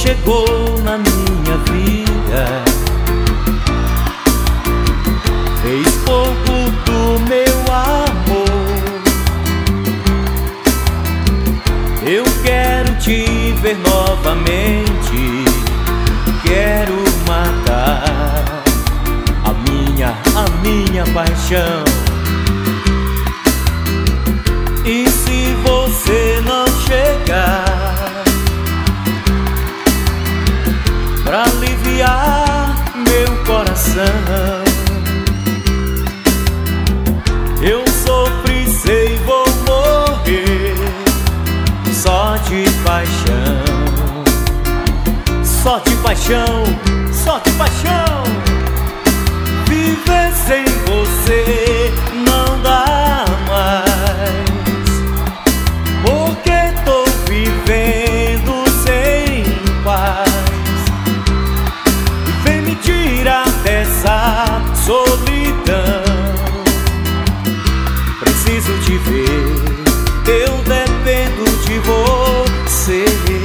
chegou na minha vida, fez pouco do meu amor. Eu quero te ver novamente, quero matar a minha paixão. E se você não chegar pra aliviar meu coração, eu sofri, sei, vou morrer só de paixão, só de paixão, só de paixão. Viver sem você não dá mais, porque tô vivendo sem paz. E vem me tirar dessa solidão. Preciso te ver, eu dependo de você.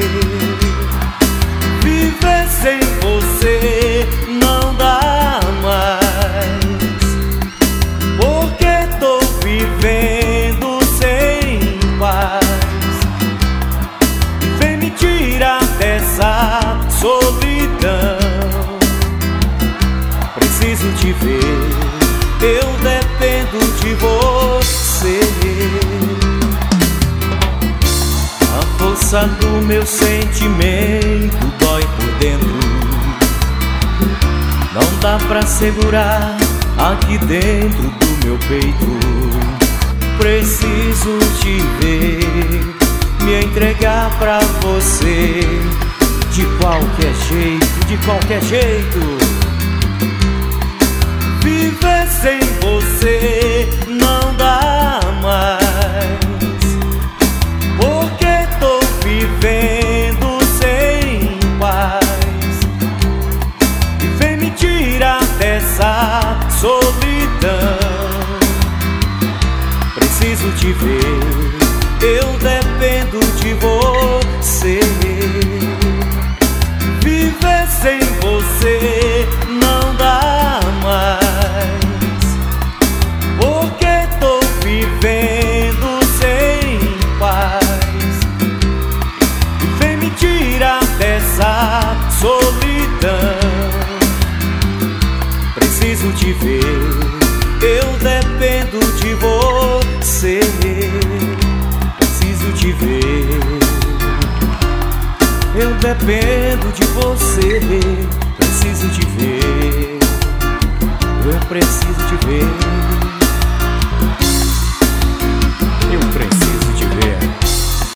Viver sem você não dá mais, porque tô vivendo sem paz. E vem me tirar dessa solidão. Preciso te ver, eu dependo de você. A força do meu sentimento dói por dentro, não dá pra segurar aqui dentro do meu peito. Preciso te ver, me entregar pra você, de qualquer jeito, de qualquer jeito. Viver sem você não dá mais, porque tô vivendo sem paz. E vem me tirar dessa solidão. Preciso te ver, eu dependo de você. Viver sem você não dá mais, porque tô vivendo sem paz. E vem me tirar dessa solidão. Preciso te ver, eu dependo de você. Preciso te ver, eu dependo de você. Preciso te ver, eu preciso te ver.